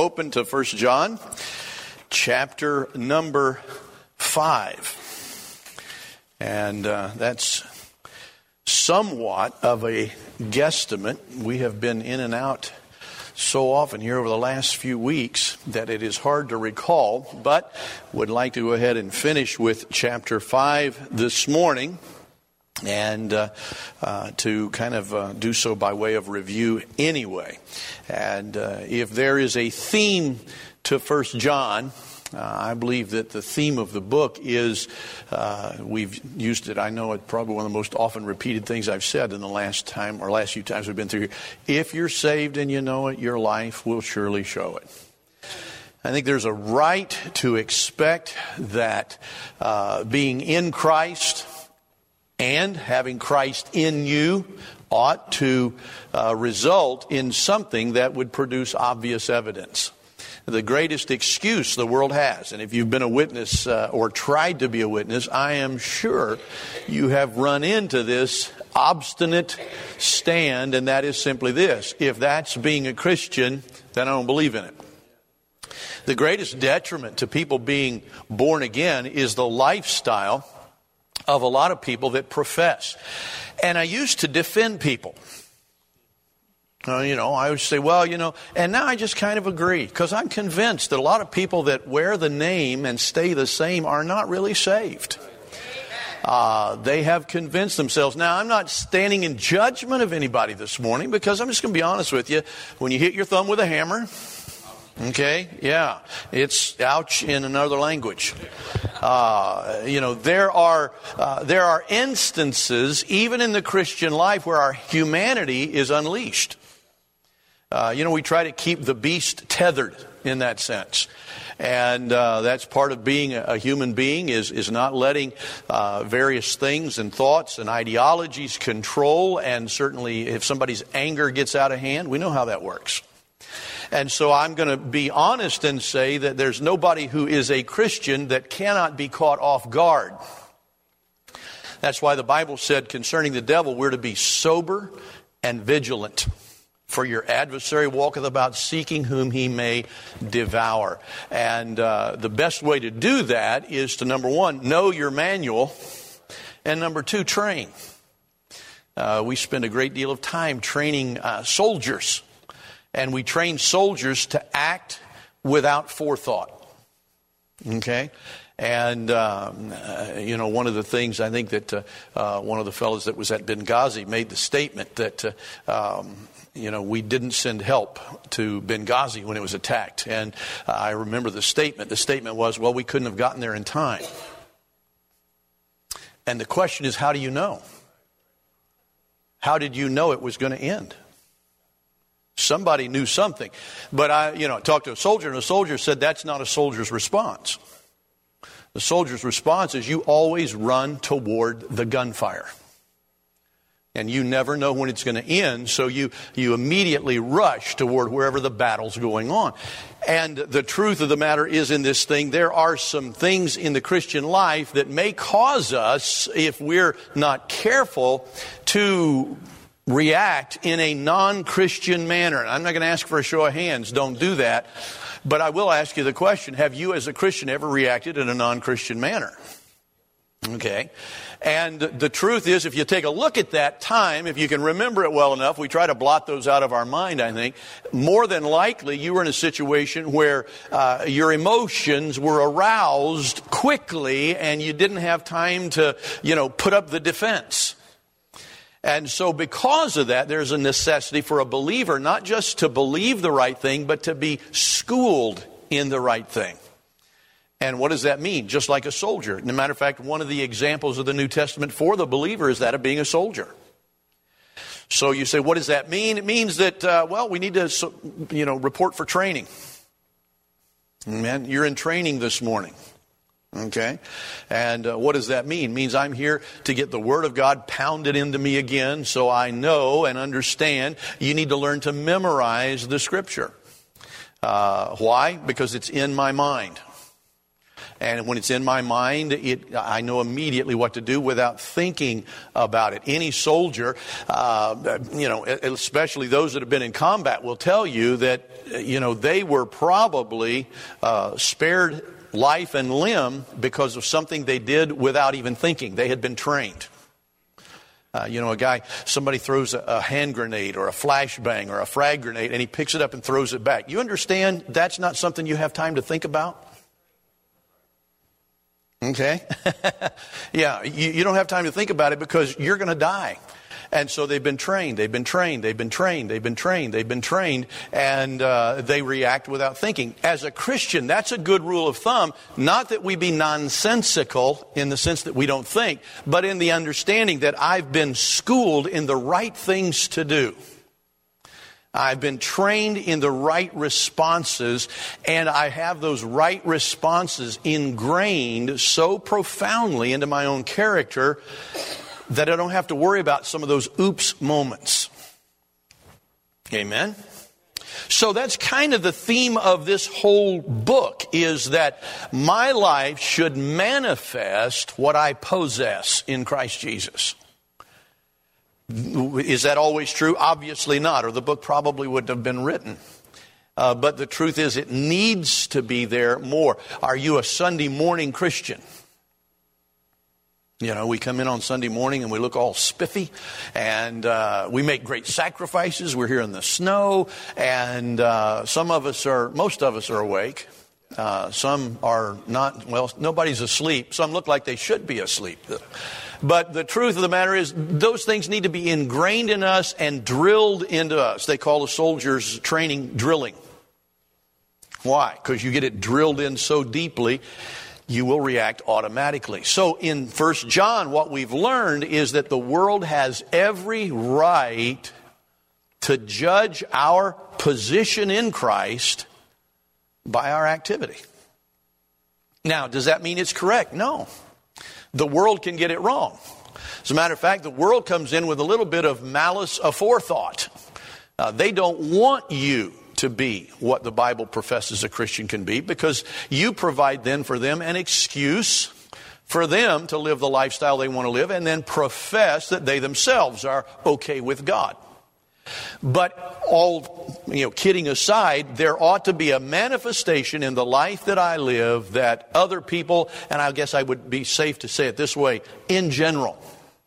open to 1 John, chapter number 5. And that's somewhat of a guesstimate. We have been in and out so often here over the last few weeks that it is hard to recall, but would like to go ahead and finish with chapter 5 this morning. And to kind of do so by way of review anyway. And if there is a theme to 1 John, I believe that the theme of the book is, we've used it, I know it's probably one of the most often repeated things I've said in the last few times we've been through here. If you're saved and you know it, your life will surely show it. I think there's a right to expect that being in Christ and having Christ in you ought to result in something that would produce obvious evidence. The greatest excuse the world has, and if you've been a witness or tried to be a witness, I am sure you have run into this obstinate stand, and that is simply this: if that's being a Christian, then I don't believe in it. The greatest detriment to people being born again is the lifestyle of a lot of people that profess. And I used to defend people. I would say, and now I just kind of agree, because I'm convinced that a lot of people that wear the name and stay the same are not really saved. They have convinced themselves. Now, I'm not standing in judgment of anybody this morning, because I'm just going to be honest with you. When you hit your thumb with a hammer, okay, yeah, it's ouch in another language. There are instances, even in the Christian life, where our humanity is unleashed. We try to keep the beast tethered in that sense. And that's part of being a human being, is not letting various things and thoughts and ideologies control. And certainly if somebody's anger gets out of hand, we know how that works. And so I'm going to be honest and say that there's nobody who is a Christian that cannot be caught off guard. That's why the Bible said concerning the devil, we're to be sober and vigilant. For your adversary walketh about seeking whom he may devour. And the best way to do that is to, number one, know your manual. And number two, train. We spend a great deal of time training soldiers. And we train soldiers to act without forethought. Okay? And, one of the things I think that one of the fellows that was at Benghazi made the statement that, we didn't send help to Benghazi when it was attacked. And I remember the statement. The statement was, well, we couldn't have gotten there in time. And the question is, how do you know? How did you know it was going to end? Somebody knew something. But I talked to a soldier, and a soldier said that's not a soldier's response. The soldier's response is you always run toward the gunfire. And you never know when it's going to end, so you immediately rush toward wherever the battle's going on. And the truth of the matter is, in this thing, there are some things in the Christian life that may cause us, if we're not careful, to react in a non-Christian manner. And I'm not going to ask for a show of hands. Don't do that. But I will ask you the question, have you as a Christian ever reacted in a non-Christian manner? Okay. And the truth is, if you take a look at that time, if you can remember it well enough, we try to blot those out of our mind, I think. More than likely, you were in a situation where your emotions were aroused quickly and you didn't have time to, put up the defense. And so because of that, there's a necessity for a believer not just to believe the right thing, but to be schooled in the right thing. And what does that mean? Just like a soldier. As a matter of fact, one of the examples of the New Testament for the believer is that of being a soldier. So you say, what does that mean? It means that, we need to, report for training. Man, you're in training this morning. Okay? And what does that mean? It means I'm here to get the Word of God pounded into me again so I know and understand. You need to learn to memorize the Scripture. Why? Because it's in my mind. And when it's in my mind, I know immediately what to do without thinking about it. Any soldier, especially those that have been in combat, will tell you that, they were probably spared life and limb because of something they did without even thinking. They had been trained. Somebody throws a hand grenade or a flashbang or a frag grenade, and he picks it up and throws it back. You understand that's not something you have time to think about? Okay? Yeah, you don't have time to think about it because you're going to die. And so they've been trained, and they react without thinking. As a Christian, that's a good rule of thumb. Not that we be nonsensical in the sense that we don't think, but in the understanding that I've been schooled in the right things to do. I've been trained in the right responses, and I have those right responses ingrained so profoundly into my own character that I don't have to worry about some of those oops moments. Amen? So that's kind of the theme of this whole book, is that my life should manifest what I possess in Christ Jesus. Is that always true? Obviously not, or the book probably wouldn't have been written. But the truth is, it needs to be there more. Are you a Sunday morning Christian? We come in on Sunday morning and we look all spiffy, and we make great sacrifices. We're here in the snow, and most of us are awake. Some are not. Well, nobody's asleep. Some look like they should be asleep. But the truth of the matter is, those things need to be ingrained in us and drilled into us. They call the soldiers' training drilling. Why? Because you get it drilled in so deeply, you will react automatically. So in 1 John, what we've learned is that the world has every right to judge our position in Christ by our activity. Now, does that mean it's correct? No. The world can get it wrong. As a matter of fact, the world comes in with a little bit of malice aforethought. They don't want you to be what the Bible professes a Christian can be, because you provide then for them an excuse for them to live the lifestyle they want to live and then profess that they themselves are okay with God. But all, kidding aside, there ought to be a manifestation in the life that I live that other people, and I guess I would be safe to say it this way, in general.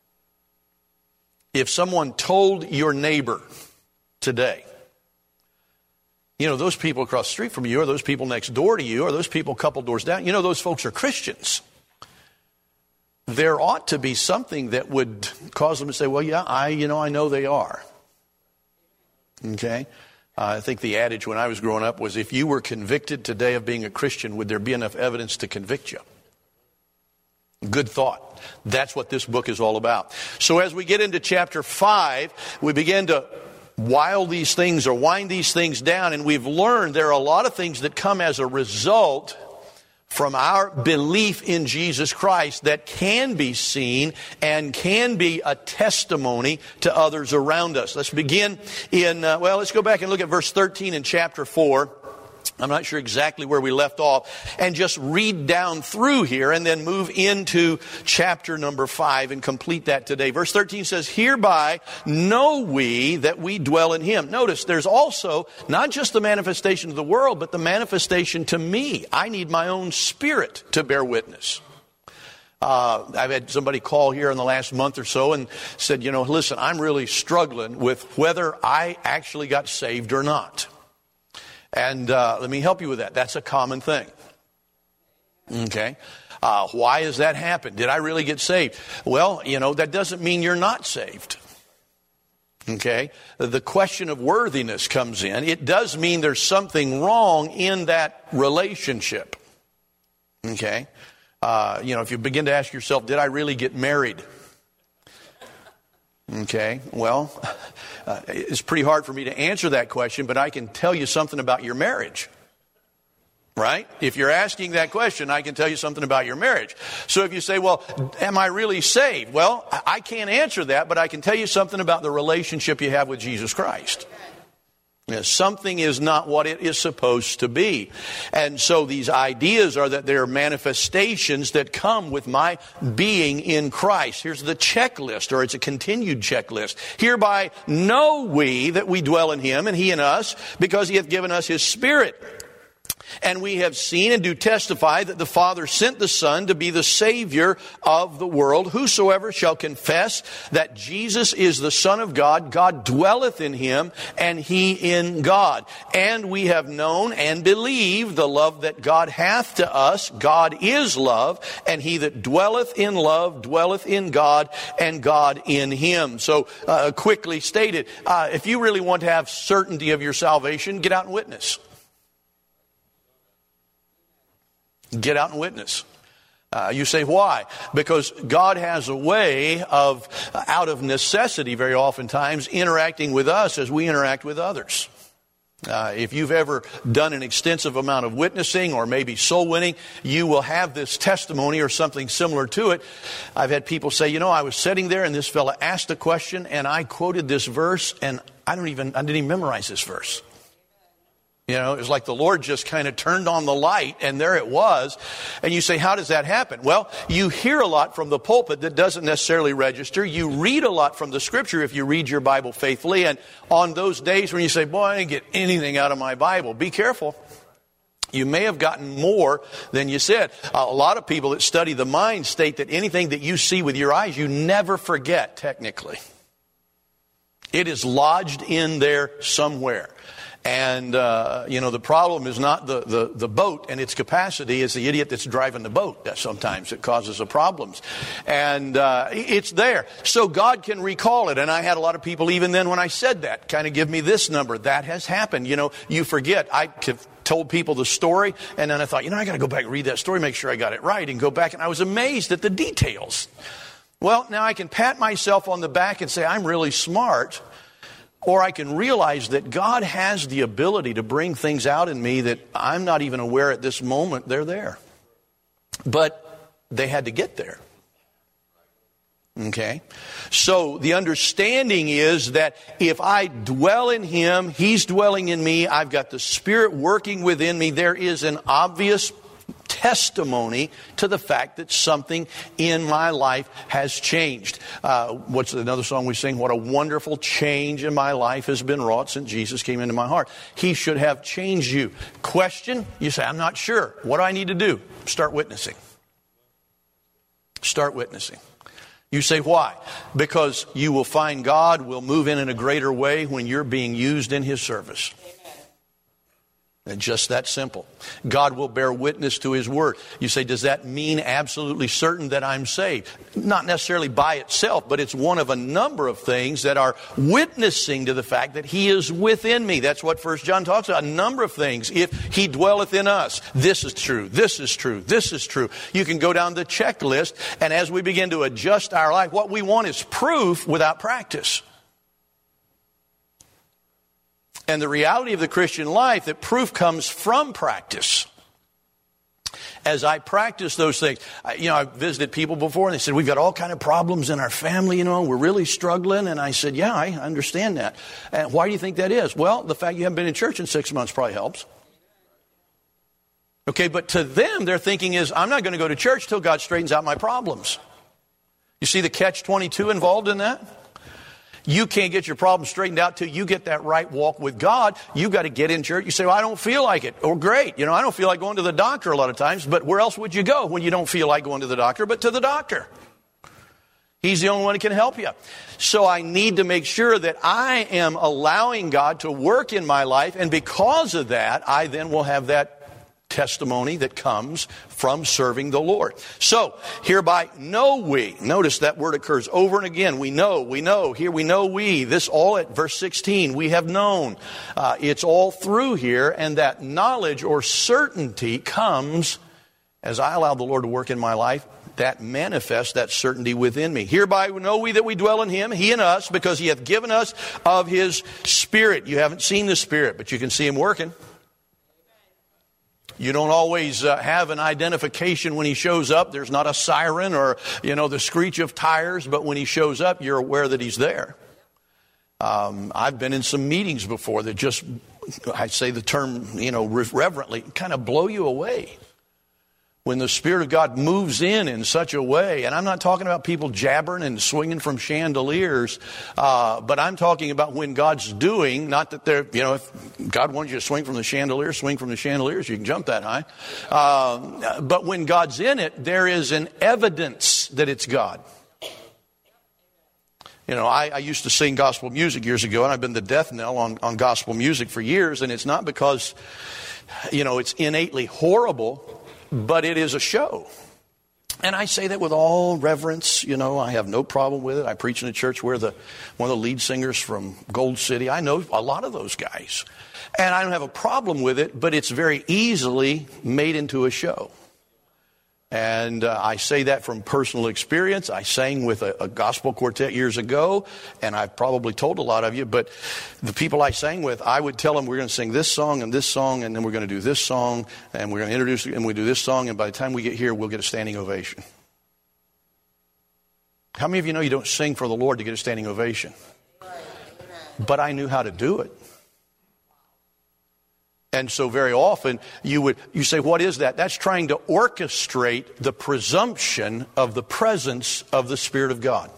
If someone told your neighbor today, those people across the street from you, or those people next door to you, or those people a couple doors down, those folks are Christians. There ought to be something that would cause them to say, well, yeah, I know they are. Okay? I think the adage when I was growing up was, if you were convicted today of being a Christian, would there be enough evidence to convict you? Good thought. That's what this book is all about. So as we get into chapter 5, we begin to wind these things down, and we've learned there are a lot of things that come as a result from our belief in Jesus Christ that can be seen and can be a testimony to others around us. Let's begin let's go back and look at verse 13 in chapter 4. I'm not sure exactly where we left off, and just read down through here and then move into chapter number 5 and complete that today. Verse 13 says, hereby know we that we dwell in him. Notice there's also not just the manifestation of the world, but the manifestation to me. I need my own spirit to bear witness. I've had somebody call here in the last month or so and said, listen, I'm really struggling with whether I actually got saved or not. And let me help you with that. That's a common thing. Okay. Why has that happened? Did I really get saved? Well, that doesn't mean you're not saved. Okay. The question of worthiness comes in. It does mean there's something wrong in that relationship. Okay. If you begin to ask yourself, did I really get married? Okay, well, it's pretty hard for me to answer that question, but I can tell you something about your marriage, right? If you're asking that question, I can tell you something about your marriage. So if you say, well, am I really saved? Well, I can't answer that, but I can tell you something about the relationship you have with Jesus Christ. Something is not what it is supposed to be. And so these ideas are that they are manifestations that come with my being in Christ. Here's the checklist, or it's a continued checklist. Hereby know we that we dwell in him and he in us, because he hath given us his Spirit. And we have seen and do testify that the Father sent the Son to be the Savior of the world. Whosoever shall confess that Jesus is the Son of God, God dwelleth in him, and he in God. And we have known and believed the love that God hath to us. God is love, and he that dwelleth in love dwelleth in God, and God in him. So, quickly stated, if you really want to have certainty of your salvation, get out and witness. Get out and witness. You say, why? Because God has a way of, out of necessity very oftentimes, interacting with us as we interact with others. If you've ever done an extensive amount of witnessing or maybe soul winning, you will have this testimony or something similar to it. I've had people say, I was sitting there and this fella asked a question and I quoted this verse and I didn't even memorize this verse. It was like the Lord just kind of turned on the light and there it was. And you say, how does that happen? Well, you hear a lot from the pulpit that doesn't necessarily register. You read a lot from the Scripture if you read your Bible faithfully. And on those days when you say, boy, I didn't get anything out of my Bible, be careful. You may have gotten more than you said. A lot of people that study the mind state that anything that you see with your eyes, you never forget technically. It is lodged in there somewhere. And, the problem is not the boat and its capacity. It's the idiot that's driving the boat that sometimes it causes the problems. And it's there. So God can recall it. And I had a lot of people, even then when I said that, kind of give me this number. That has happened. You forget. I told people the story, and then I thought, I got to go back and read that story, make sure I got it right, and go back. And I was amazed at the details. Well, now I can pat myself on the back and say, I'm really smart. Or I can realize that God has the ability to bring things out in me that I'm not even aware at this moment they're there. But they had to get there. Okay? So the understanding is that if I dwell in him, he's dwelling in me, I've got the Spirit working within me, there is an obvious testimony to the fact that something in my life has changed. What's another song we sing? What a wonderful change in my life has been wrought since Jesus came into my heart. He should have changed you. Question? You say, I'm not sure. What do I need to do? Start witnessing. Start witnessing. You say, why? Because you will find God will move in a greater way when you're being used in his service. And just that simple. God will bear witness to his word. You say, does that mean absolutely certain that I'm saved? Not necessarily by itself, but it's one of a number of things that are witnessing to the fact that he is within me. That's what 1 John talks about. A number of things. If he dwelleth in us, this is true, this is true, this is true. You can go down the checklist, and as we begin to adjust our life, what we want is proof without practice. And the reality of the Christian life, that proof comes from practice. As I practice those things, I've visited people before and they said, we've got all kind of problems in our family, we're really struggling. And I said, yeah, I understand that. And why do you think that is? Well, the fact you haven't been in church in 6 months probably helps. Okay, but to them, their thinking is, I'm not going to go to church till God straightens out my problems. You see the catch-22 involved in that? You can't get your problem straightened out till you get that right walk with God. You've got to get in church. You say, well, I don't feel like it. Oh, great. I don't feel like going to the doctor a lot of times, but where else would you go when you don't feel like going to the doctor but to the doctor? He's the only one who can help you. So I need to make sure that I am allowing God to work in my life, and because of that, I then will have that testimony that comes from serving the Lord. So, hereby know we. Notice that word occurs over and again. We know. Here we know we. This all at verse 16. We have known. It's all through here, and that knowledge or certainty comes as I allow the Lord to work in my life. That manifests that certainty within me. Hereby know we that we dwell in him, he in us, because he hath given us of his Spirit. You haven't seen the Spirit, but you can see him working. You don't always have an identification when he shows up. There's not a siren or, the screech of tires, but when he shows up, you're aware that he's there. I've been in some meetings before that just, I say the term, reverently, kind of blow you away. When the Spirit of God moves in such a way, and I'm not talking about people jabbering and swinging from chandeliers, but I'm talking about when God's doing, not that they're, if God wanted you to swing from the chandelier, swing from the chandeliers, you can jump that high. But when God's in it, there is an evidence that it's God. I used to sing gospel music years ago, and I've been the death knell on gospel music for years, and it's not because, it's innately horrible, but it is a show. And I say that with all reverence. I have no problem with it. I preach in a church where one of the lead singers from Gold City, I know a lot of those guys. And I don't have a problem with it, but it's very easily made into a show. And I say that from personal experience. I sang with a gospel quartet years ago, and I've probably told a lot of you, but the people I sang with, I would tell them we're going to sing this song, and then we're going to do this song, and we're going to introduce, and we do this song, and by the time we get here, we'll get a standing ovation. How many of you know you don't sing for the Lord to get a standing ovation? But I knew how to do it. And so very often you say, what is that? That's trying to orchestrate the presumption of the presence of the Spirit of God.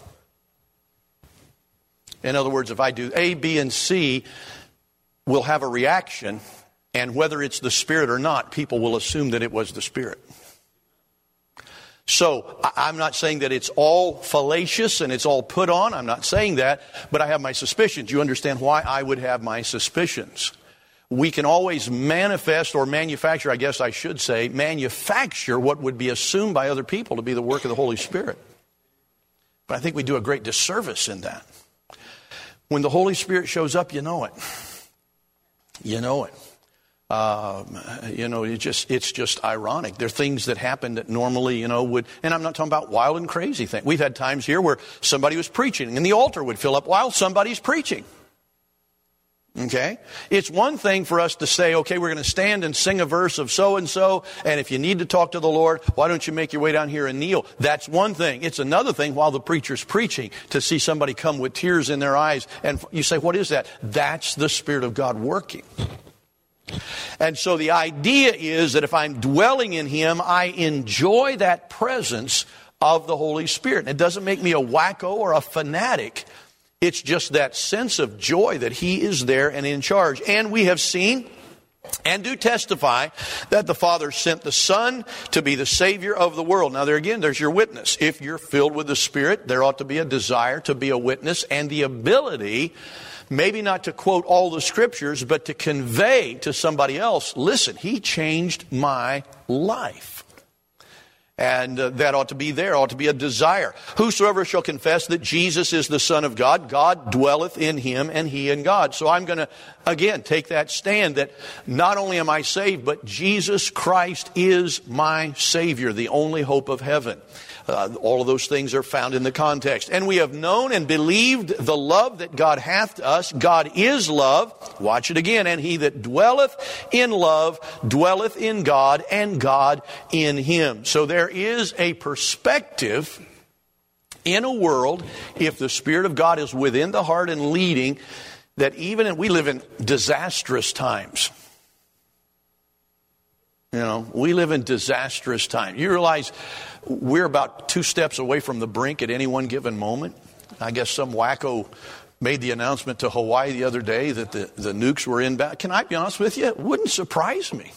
In other words, if I do A, B, and C, we'll have a reaction, and whether it's the Spirit or not, people will assume that it was the Spirit. So I'm not saying that it's all fallacious and it's all put on. I'm not saying that, but I have my suspicions. You understand why I would have my suspicions. We can always manifest or manufacture, I guess I should say, manufacture what would be assumed by other people to be the work of the Holy Spirit. But I think we do a great disservice in that. When the Holy Spirit shows up, you know it. You know it. It's just ironic. There are things that happen that normally, would, and I'm not talking about wild and crazy things. We've had times here where somebody was preaching and the altar would fill up while somebody's preaching. Okay? It's one thing for us to say, okay, we're going to stand and sing a verse of so-and-so, and if you need to talk to the Lord, why don't you make your way down here and kneel? That's one thing. It's another thing while the preacher's preaching to see somebody come with tears in their eyes, and you say, what is that? That's the Spirit of God working. And so the idea is that if I'm dwelling in Him, I enjoy that presence of the Holy Spirit. It doesn't make me a wacko or a fanatic. It's just that sense of joy that He is there and in charge. And we have seen and do testify that the Father sent the Son to be the Savior of the world. Now, there's your witness. If you're filled with the Spirit, there ought to be a desire to be a witness and the ability, maybe not to quote all the Scriptures, but to convey to somebody else, listen, He changed my life. And that ought to be there, ought to be a desire. Whosoever shall confess that Jesus is the Son of God, God dwelleth in him and he in God. So I'm going to, again, take that stand that not only am I saved, but Jesus Christ is my Savior, the only hope of heaven. All of those things are found in the context. And we have known and believed the love that God hath to us. God is love. Watch it again. And he that dwelleth in love dwelleth in God, and God in him. So there is a perspective in a world, if the Spirit of God is within the heart and leading, that we live in disastrous times. We live in disastrous times. You realize we're about 2 steps away from the brink at any one given moment. I guess some wacko made the announcement to Hawaii the other day that the nukes were inbound. Can I be honest with you? It wouldn't surprise me.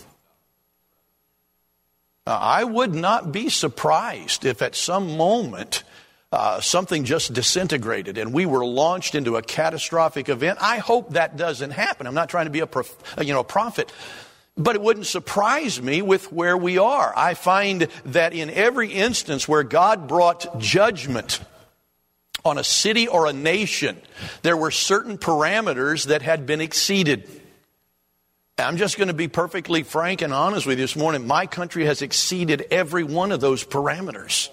I would not be surprised if at some moment something just disintegrated and we were launched into a catastrophic event. I hope that doesn't happen. I'm not trying to be a prophet. But it wouldn't surprise me with where we are. I find that in every instance where God brought judgment on a city or a nation, there were certain parameters that had been exceeded. I'm just going to be perfectly frank and honest with you this morning. My country has exceeded every one of those parameters.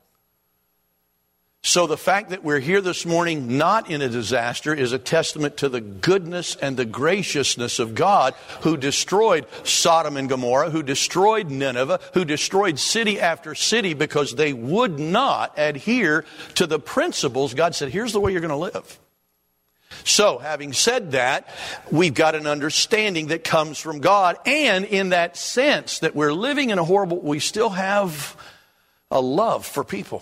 So the fact that we're here this morning not in a disaster is a testament to the goodness and the graciousness of God, who destroyed Sodom and Gomorrah, who destroyed Nineveh, who destroyed city after city because they would not adhere to the principles. God said, here's the way you're going to live. So, having said that, we've got an understanding that comes from God. And in that sense that we're living in a horrible, we still have a love for people.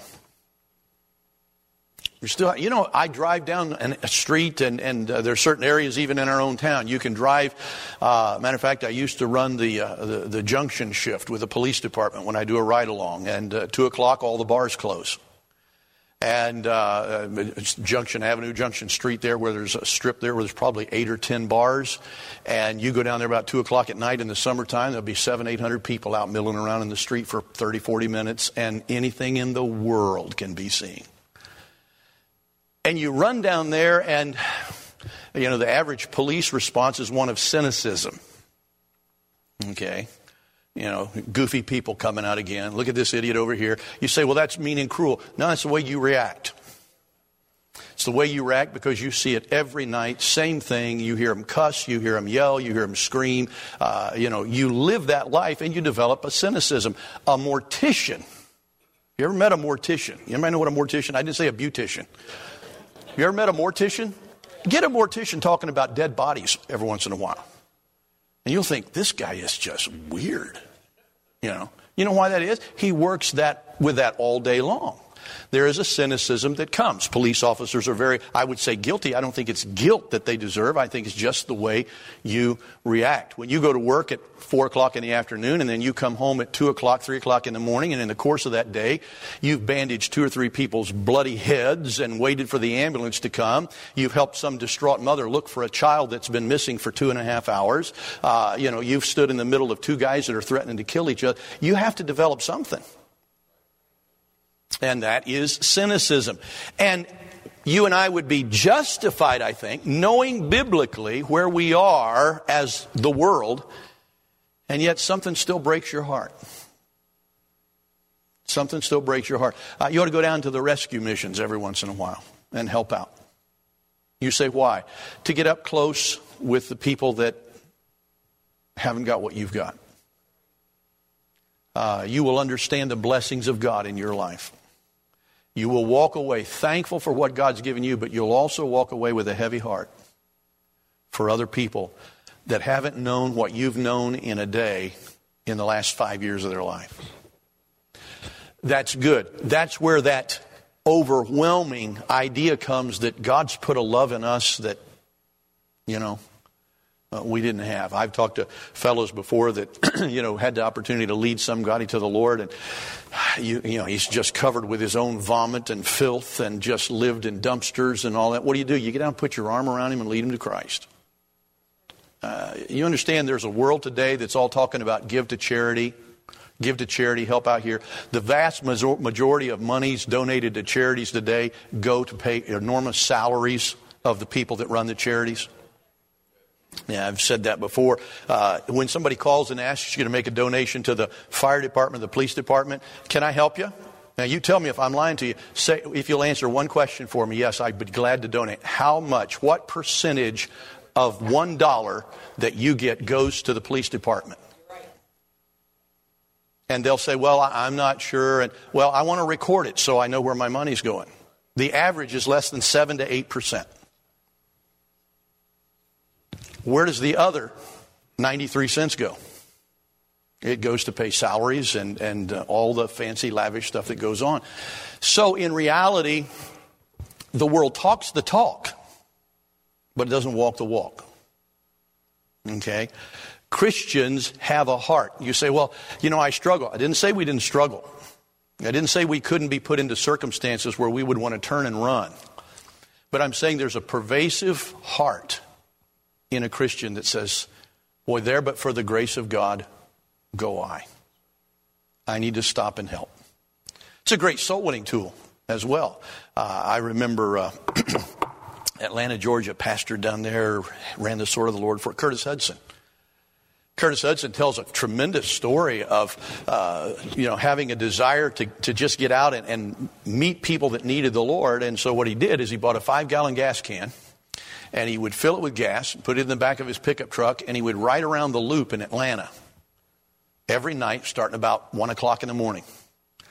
We're still, I drive down a street and there are certain areas even in our own town. You can drive. Matter of fact, I used to run the junction shift with the police department when I do a ride along. And 2 o'clock, all the bars close. And Junction Avenue, Junction Street there, where there's a strip there where there's probably 8 or 10 bars. And you go down there about 2 o'clock at night in the summertime, there'll be 700-800 people out milling around in the street for 30, 40 minutes. And anything in the world can be seen. And you run down there and, the average police response is one of cynicism. Okay. Goofy people coming out again. Look at this idiot over here. You say, well, that's mean and cruel. No, that's the way you react. It's the way you react because you see it every night. Same thing. You hear them cuss. You hear them yell. You hear them scream. You live that life and you develop a cynicism. A mortician. You ever met a mortician? You ever know what a mortician? I didn't say a beautician. You ever met a mortician? Get a mortician talking about dead bodies every once in a while. And you'll think, this guy is just weird. You know why that is? He works with that all day long. There is a cynicism that comes. Police officers are very, I would say, guilty. I don't think it's guilt that they deserve. I think it's just the way you react. When you go to work at 4 o'clock in the afternoon and then you come home at 2 o'clock, 3 o'clock in the morning, and in the course of that day, you've bandaged 2 or 3 people's bloody heads and waited for the ambulance to come. You've helped some distraught mother look for a child that's been missing for 2.5 hours. You've stood in the middle of 2 guys that are threatening to kill each other. You have to develop something. And that is cynicism. And you and I would be justified, I think, knowing biblically where we are as the world, and yet something still breaks your heart. Something still breaks your heart. You ought to go down to the rescue missions every once in a while and help out. You say, why? To get up close with the people that haven't got what you've got. You will understand the blessings of God in your life. You will walk away thankful for what God's given you, but you'll also walk away with a heavy heart for other people that haven't known what you've known in a day in the last 5 years of their life. That's good. That's where that overwhelming idea comes that God's put a love in us that, we didn't have. I've talked to fellows before that, had the opportunity to lead somebody to the Lord, and he's just covered with his own vomit and filth and just lived in dumpsters and all that. What do? You get down and put your arm around him and lead him to Christ. You understand there's a world today that's all talking about give to charity, help out here. The vast majority of monies donated to charities today go to pay enormous salaries of the people that run the charities. Yeah, I've said that before. When somebody calls and asks you to make a donation to the fire department, the police department, can I help you? Now, you tell me if I'm lying to you. Say, if you'll answer one question for me, yes, I'd be glad to donate. How much, what percentage of $1 that you get goes to the police department? And they'll say, well, I'm not sure. And, well, I want to record it so I know where my money's going. The average is less than 7 to 8%. Where does the other 93 cents go? It goes to pay salaries and all the fancy, lavish stuff that goes on. So in reality, the world talks the talk, but it doesn't walk the walk. Okay? Christians have a heart. You say, well, I struggle. I didn't say we didn't struggle. I didn't say we couldn't be put into circumstances where we would want to turn and run. But I'm saying there's a pervasive heart in a Christian that says, boy, there but for the grace of God, go I. I need to stop and help. It's a great soul winning tool as well. I remember Atlanta, Georgia, pastor down there, ran the Sword of the Lord for Curtis Hudson. Curtis Hudson tells a tremendous story of, having a desire to just get out and meet people that needed the Lord. And so what he did is he bought a 5-gallon gas can, and he would fill it with gas, put it in the back of his pickup truck, and he would ride around the loop in Atlanta every night, starting about 1 o'clock in the morning.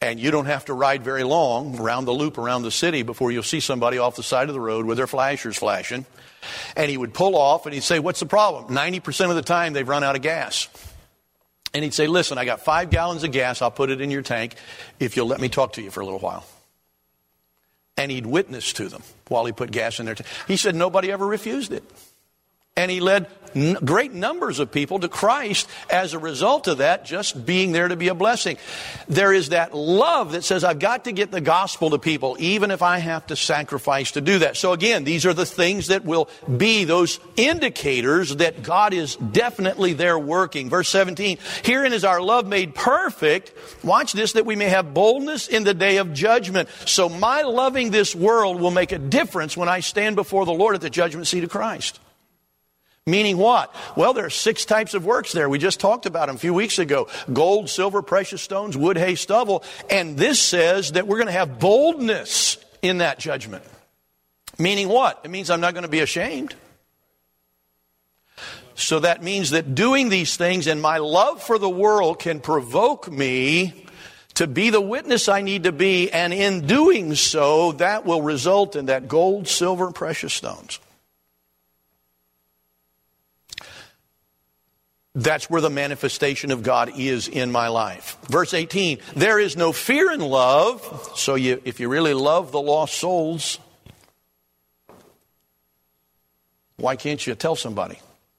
And you don't have to ride very long around the loop around the city before you'll see somebody off the side of the road with their flashers flashing. And he would pull off and he'd say, what's the problem? 90% of the time they've run out of gas. And he'd say, listen, I got 5 gallons of gas. I'll put it in your tank if you'll let me talk to you for a little while. And he'd witness to them while he put gas in their tank. He said nobody ever refused it. And he led great numbers of people to Christ as a result of that, just being there to be a blessing. There is that love that says, I've got to get the gospel to people, even if I have to sacrifice to do that. So again, these are the things that will be those indicators that God is definitely there working. Verse 17, herein is our love made perfect. Watch this, that we may have boldness in the day of judgment. So my loving this world will make a difference when I stand before the Lord at the judgment seat of Christ. Meaning what? Well, there are 6 types of works there. We just talked about them a few weeks ago. Gold, silver, precious stones, wood, hay, stubble. And this says that we're going to have boldness in that judgment. Meaning what? It means I'm not going to be ashamed. So that means that doing these things and my love for the world can provoke me to be the witness I need to be. And in doing so, that will result in that gold, silver, and precious stones. That's where the manifestation of God is in my life. Verse 18, there is no fear in love. So if you really love the lost souls, why can't you tell somebody?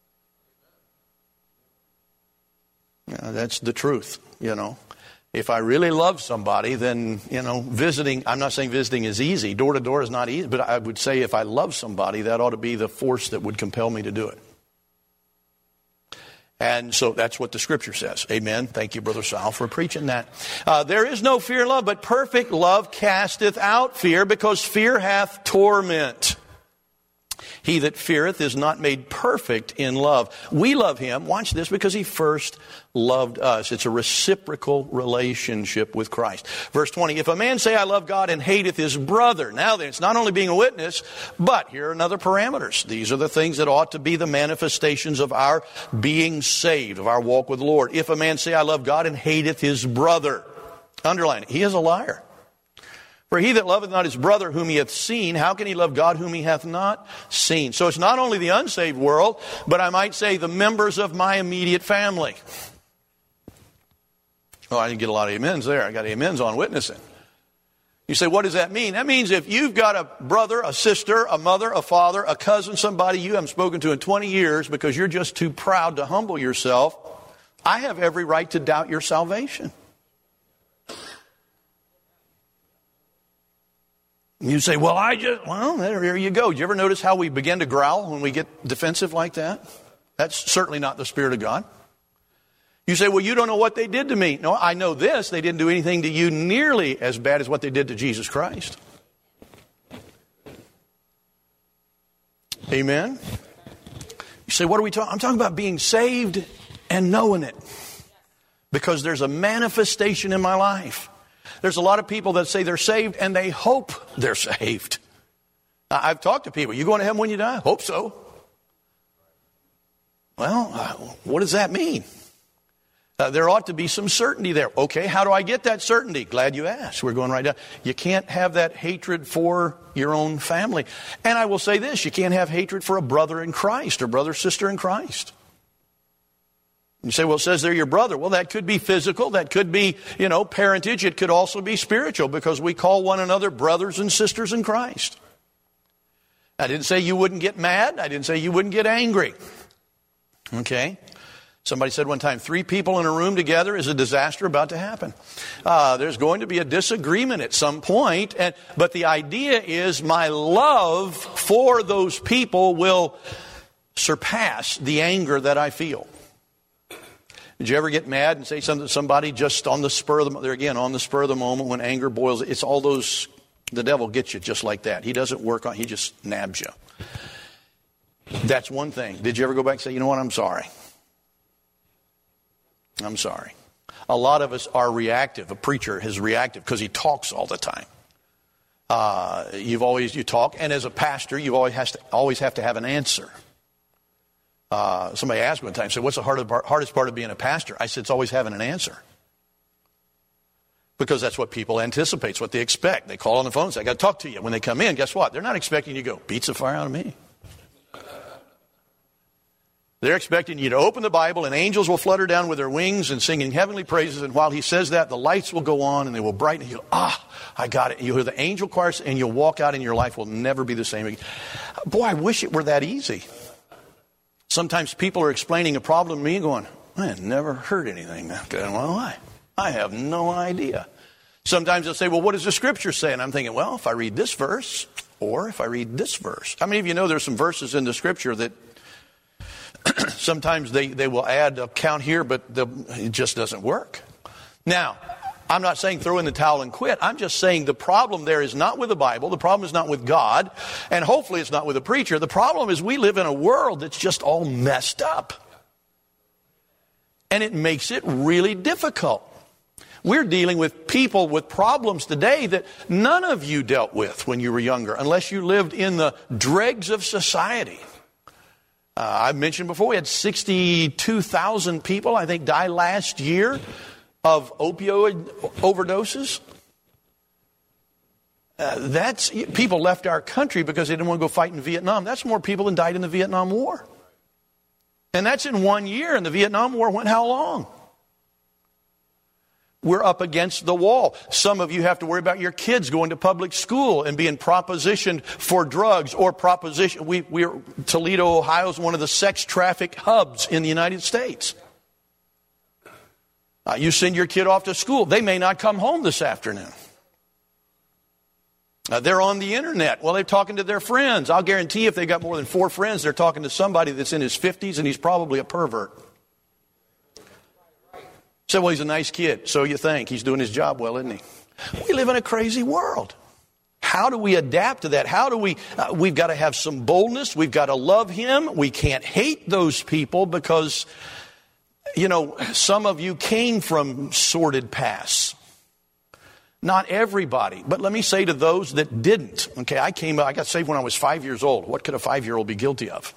That's the truth, If I really love somebody, then, visiting, I'm not saying visiting is easy. Door to door is not easy. But I would say if I love somebody, that ought to be the force that would compel me to do it. And so that's what the Scripture says. Amen. Thank you, Brother Sal, for preaching that. There is no fear in love, but perfect love casteth out fear, because fear hath torment. He that feareth is not made perfect in love. We love him, watch this, because he first loved us. It's a reciprocal relationship with Christ. Verse 20, if a man say, I love God, and hateth his brother. Now then, it's not only being a witness, but here are another parameters. These are the things that ought to be the manifestations of our being saved, of our walk with the Lord. If a man say, I love God, and hateth his brother. Underline it. He is a liar. For he that loveth not his brother whom he hath seen, how can he love God whom he hath not seen? So it's not only the unsaved world, but I might say the members of my immediate family. Oh, I didn't get a lot of amens there. I got amens on witnessing. You say, what does that mean? That means if you've got a brother, a sister, a mother, a father, a cousin, somebody you haven't spoken to in 20 years because you're just too proud to humble yourself, I have every right to doubt your salvation. You say, well, there you go. Do you ever notice how we begin to growl when we get defensive like that? That's certainly not the Spirit of God. You say, well, you don't know what they did to me. No, I know this. They didn't do anything to you nearly as bad as what they did to Jesus Christ. Amen? You say, what are we talking? I'm talking about being saved and knowing it. Because there's a manifestation in my life. There's a lot of people that say they're saved and they hope they're saved. I've talked to people. You going to heaven when you die? Hope so. Well, what does that mean? There ought to be some certainty there. Okay, how do I get that certainty? Glad you asked. We're going right down. You can't have that hatred for your own family. And I will say this, you can't have hatred for a brother in Christ or brother, sister in Christ. You say, well, it says they're your brother. Well, that could be physical. That could be, parentage. It could also be spiritual because we call one another brothers and sisters in Christ. I didn't say you wouldn't get mad. I didn't say you wouldn't get angry. Okay? Somebody said one time, 3 people in a room together is a disaster about to happen. There's going to be a disagreement at some point. But the idea is my love for those people will surpass the anger that I feel. Did you ever get mad and say something to somebody just on the spur of the moment when anger boils? It's all those, the devil gets you just like that. He doesn't work on, he just nabs you. That's one thing. Did you ever go back and say, you know what, I'm sorry. I'm sorry. A lot of us are reactive. A preacher is reactive because he talks all the time. You talk, and as a pastor, you always have to have an answer. Somebody asked me one time, said, what's the hardest part of being a pastor? I said, it's always having an answer. Because that's what people anticipate, it's what they expect. They call on the phone and say, I got to talk to you. When they come in, guess what? They're not expecting you to go, beats the fire out of me. They're expecting you to open the Bible and angels will flutter down with their wings and singing heavenly praises. And while he says that, the lights will go on and they will brighten. And you'll, I got it. And you'll hear the angel choirs and you'll walk out and your life will never be the same again. Boy, I wish it were that easy. Sometimes people are explaining a problem to me and going, I have never heard anything that good. Well, I have no idea. Sometimes they'll say, well, what does the scripture say? And I'm thinking, well, if I read this verse or if I read this verse. How many of you know there's some verses in the scripture that sometimes they will add a count here, but it just doesn't work. Now, I'm not saying throw in the towel and quit. I'm just saying the problem there is not with the Bible. The problem is not with God. And hopefully it's not with the preacher. The problem is we live in a world that's just all messed up. And it makes it really difficult. We're dealing with people with problems today that none of you dealt with when you were younger, unless you lived in the dregs of society. I've mentioned before, we had 62,000 people, I think, die last year of opioid overdoses. People left our country because they didn't want to go fight in Vietnam. That's more people than died in the Vietnam War. And that's in 1 year, and the Vietnam War went how long? We're up against the wall. Some of you have to worry about your kids going to public school and being propositioned for drugs or Toledo, Ohio is one of the sex traffic hubs in the United States. You send your kid off to school. They may not come home this afternoon. They're on the internet. Well, they're talking to their friends. I'll guarantee if they got more than 4 friends, they're talking to somebody that's in his 50s and he's probably a pervert. Say, well, he's a nice kid. So you think. He's doing his job well, isn't he? We live in a crazy world. How do we adapt to that? How do we've got to have some boldness. We've got to love him. We can't hate those people because, some of you came from sordid pasts. Not everybody. But let me say to those that didn't. Okay, I got saved when I was 5 years old. What could a 5-year-old be guilty of?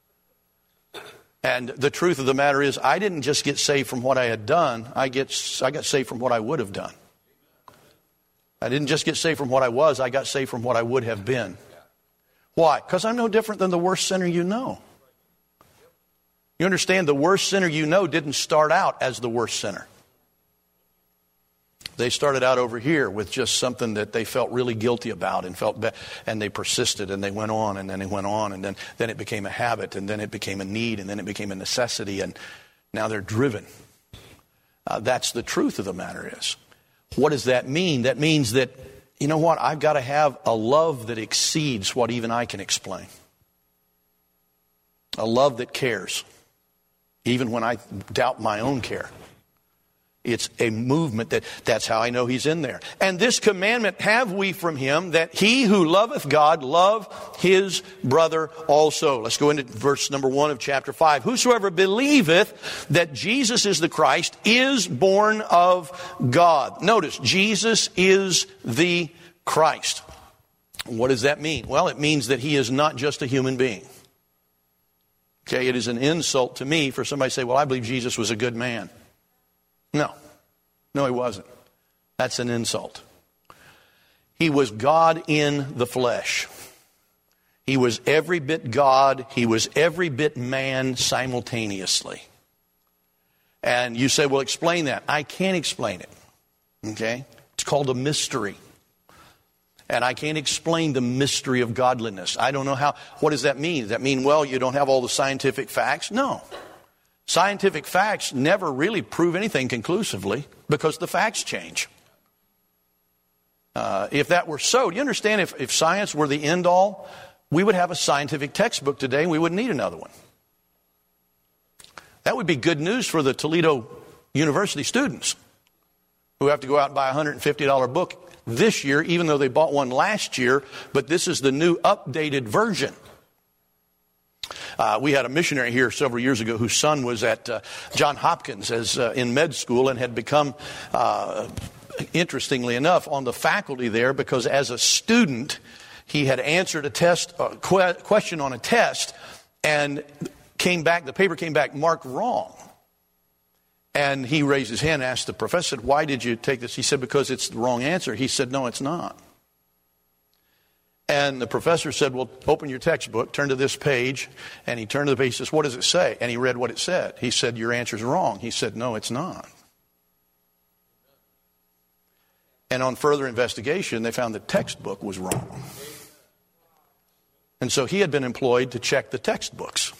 And the truth of the matter is, I didn't just get saved from what I had done. I got saved from what I would have done. I didn't just get saved from what I was. I got saved from what I would have been. Why? Because I'm no different than the worst sinner you know. You understand, the worst sinner you know didn't start out as the worst sinner. They started out over here with just something that they felt really guilty about and felt bad, and they persisted and they went on and then they went on and then it became a habit and then it became a need and then it became a necessity and now they're driven. That's the truth of the matter is. What does that mean? That means that, you know what, I've got to have a love that exceeds what even I can explain. A love that cares, even when I doubt my own care. It's a movement that's how I know he's in there. And this commandment have we from him, that he who loveth God love his brother also. Let's go into verse number 1 of chapter 5. Whosoever believeth that Jesus is the Christ is born of God. Notice, Jesus is the Christ. What does that mean? Well, it means that he is not just a human being. Okay, it is an insult to me for somebody to say, well, I believe Jesus was a good man. No, he wasn't. That's an insult. He was God in the flesh. He was every bit God. He was every bit man simultaneously. And you say, well, explain that. I can't explain it. Okay? It's called a mystery. And I can't explain the mystery of godliness. I don't know how. What does that mean? Does that mean, well, you don't have all the scientific facts? No. Scientific facts never really prove anything conclusively because the facts change. If that were so, do you understand if science were the end all, we would have a scientific textbook today and we wouldn't need another one. That would be good news for the Toledo University students who have to go out and buy a $150 book this year, even though they bought one last year, but this is the new updated version. We had a missionary here several years ago whose son was at Johns Hopkins in med school and had become, interestingly enough, on the faculty there because as a student, he had answered a question on a test and the paper came back marked wrong. And he raised his hand, asked the professor, why did you take this? He said, because it's the wrong answer. He said, no, it's not. And the professor said, well, open your textbook, turn to this page. And he turned to the page and says, what does it say? And he read what it said. He said, your answer's wrong. He said, no, it's not. And on further investigation, they found the textbook was wrong. And so he had been employed to check the textbooks.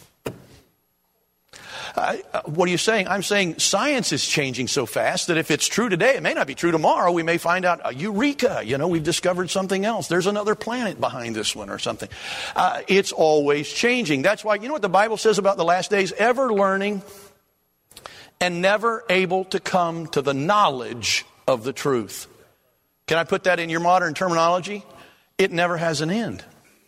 What are you saying? I'm saying science is changing so fast that if it's true today, it may not be true tomorrow. We may find out, eureka, we've discovered something else. There's another planet behind this one or something. It's always changing. That's why, you know what the Bible says about the last days? Ever learning and never able to come to the knowledge of the truth. Can I put that in your modern terminology? It never has an end.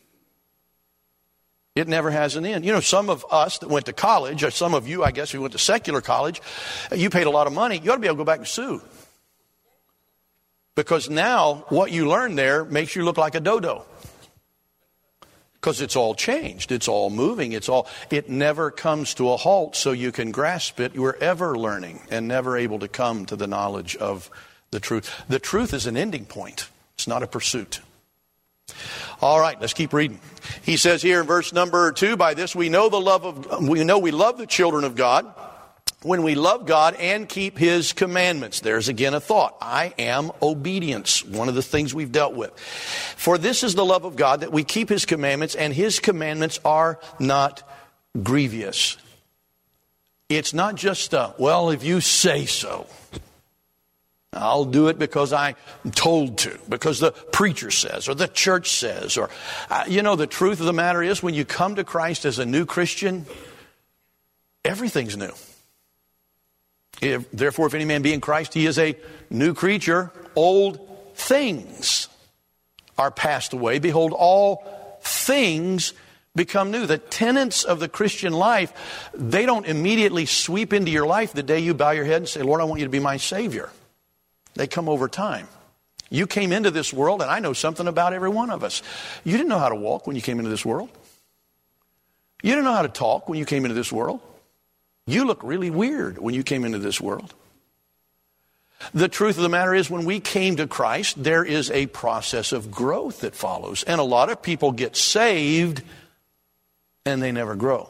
It never has an end. Some of us that went to college, or some of you, I guess, who went to secular college, you paid a lot of money. You ought to be able to go back and sue. Because now what you learn there makes you look like a dodo. Because it's all changed. It's all moving. It never comes to a halt so you can grasp it. You are ever learning and never able to come to the knowledge of the truth. The truth is an ending point. It's not a pursuit. All right, let's keep reading. He says here in verse number 2, by this we know we love the children of God when we love God and keep His commandments. There's again a thought. I am obedience. One of the things we've dealt with. For this is the love of God, that we keep His commandments, and His commandments are not grievous. It's not just if you say so. I'll do it because I'm told to, because the preacher says, or the church says, or, the truth of the matter is when you come to Christ as a new Christian, everything's new. Therefore, if any man be in Christ, he is a new creature. Old things are passed away. Behold, all things become new. The tenets of the Christian life, they don't immediately sweep into your life the day you bow your head and say, Lord, I want you to be my Savior. They come over time. You came into this world, and I know something about every one of us. You didn't know how to walk when you came into this world. You didn't know how to talk when you came into this world. You looked really weird when you came into this world. The truth of the matter is, when we came to Christ, there is a process of growth that follows. And a lot of people get saved, and they never grow.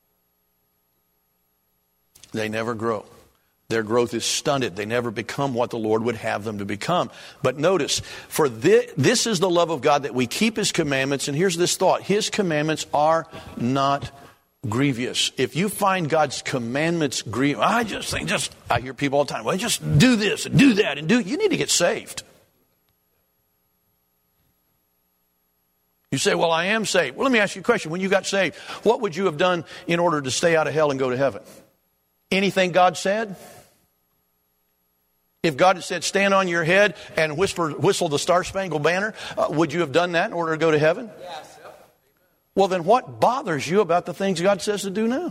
They never grow. Their growth is stunted. They never become what the Lord would have them to become. But notice, for this is the love of God, that we keep His commandments. And here's this thought. His commandments are not grievous. If you find God's commandments grievous, I hear people all the time, well, just do this and do that and you need to get saved. You say, well, I am saved. Well, let me ask you a question. When you got saved, what would you have done in order to stay out of hell and go to heaven? Anything God said? If God had said, stand on your head and whistle the Star-Spangled Banner, would you have done that in order to go to heaven? Yes. Well, then what bothers you about the things God says to do now?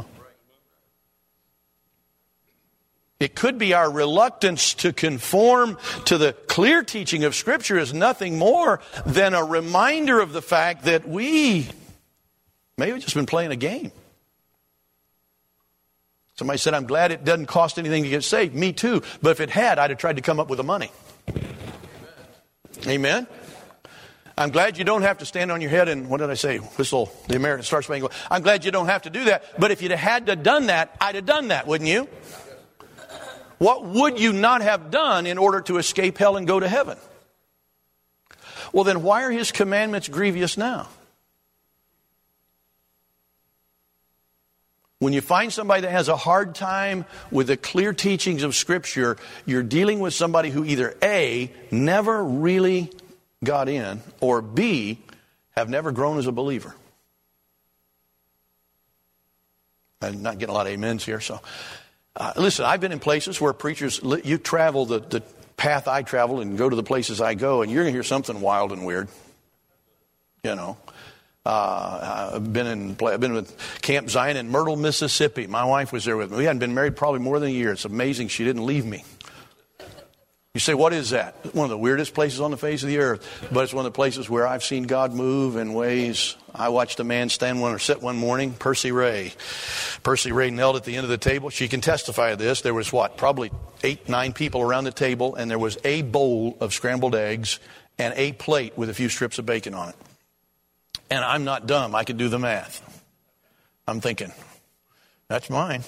It could be our reluctance to conform to the clear teaching of Scripture is nothing more than a reminder of the fact that we may have just been playing a game. Somebody said, I'm glad it doesn't cost anything to get saved. Me too. But if it had, I'd have tried to come up with the money. Amen? I'm glad you don't have to stand on your head and, whistle the American Star-Spangled. I'm glad you don't have to do that. But if you'd had to done that, I'd have done that, wouldn't you? What would you not have done in order to escape hell and go to heaven? Well, then why are His commandments grievous now? When you find somebody that has a hard time with the clear teachings of Scripture, you're dealing with somebody who either A, never really got in, or B, have never grown as a believer. I'm not getting a lot of amens here, so. Listen, I've been in places where preachers, you travel the path I travel and go to the places I go, and you're going to hear something wild and weird. I've been with Camp Zion in Myrtle, Mississippi. My wife was there with me. We hadn't been married probably more than a year. It's amazing she didn't leave me. You say, what is that? One of the weirdest places on the face of the earth. But it's one of the places where I've seen God move in ways. I watched a man sit one morning, Percy Ray. Percy Ray knelt at the end of the table. She can testify to this. There was probably 8, 9 people around the table, and there was a bowl of scrambled eggs and a plate with a few strips of bacon on it. And I'm not dumb. I could do the math. I'm thinking, that's mine.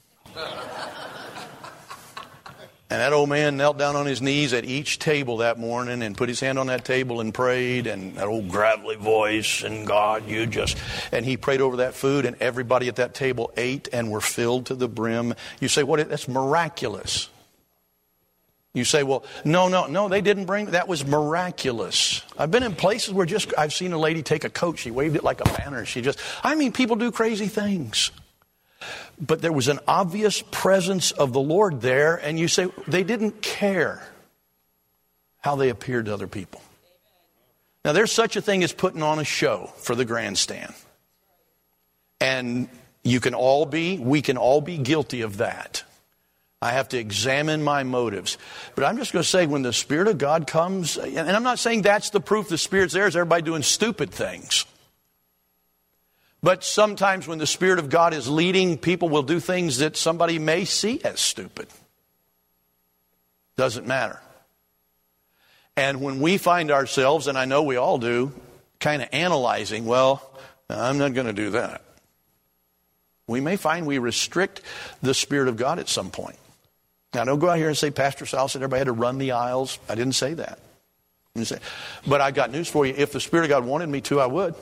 And that old man knelt down on his knees at each table that morning and put his hand on that table and prayed, and that old gravelly voice, and God, and he prayed over that food, and everybody at that table ate and were filled to the brim. You say, that's miraculous. You say, well, no, they didn't that was miraculous. I've been in places where I've seen a lady take a coat, she waved it like a banner, people do crazy things. But there was an obvious presence of the Lord there, and you say they didn't care how they appeared to other people. Now, there's such a thing as putting on a show for the grandstand. And we can all be guilty of that. I have to examine my motives. But I'm just going to say, when the Spirit of God comes, and I'm not saying that's the proof the Spirit's there, is everybody doing stupid things. But sometimes when the Spirit of God is leading, people will do things that somebody may see as stupid. Doesn't matter. And when we find ourselves, and I know we all do, kind of analyzing, I'm not going to do that. We may find we restrict the Spirit of God at some point. Now, don't go out here and say, Pastor Sal said everybody had to run the aisles. I didn't say that. But I got news for you. If the Spirit of God wanted me to, I would.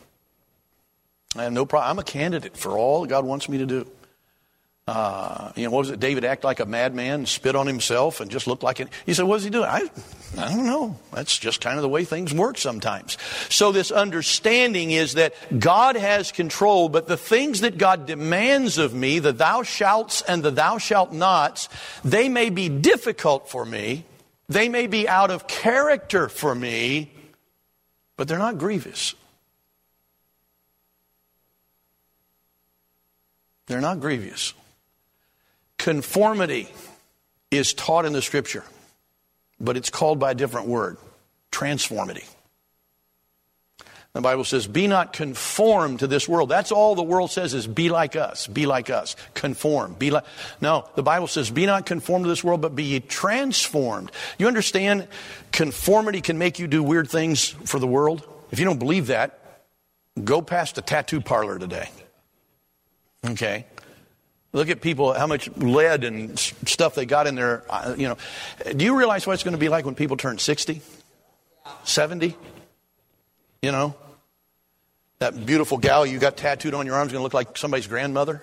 I have no problem. I'm a candidate for all that God wants me to do. What was it? David acted like a madman, spit on himself, and just looked like it. He said, what is he doing? I don't know. That's just kind of the way things work sometimes. So this understanding is that God has control, but the things that God demands of me, the thou shalts and the thou shalt nots, they may be difficult for me. They may be out of character for me, but they're not grievous. They're not grievous. Conformity is taught in the Scripture, but it's called by a different word, transformity. The Bible says, be not conformed to this world. That's all the world says is be like us, conform, No, the Bible says, be not conformed to this world, but be ye transformed. You understand, conformity can make you do weird things for the world? If you don't believe that, go past a tattoo parlor today. Okay. Look at people, how much lead and stuff they got in their, Do you realize what it's going to be like when people turn 60, 70? That beautiful gal you got tattooed on your arm is going to look like somebody's grandmother.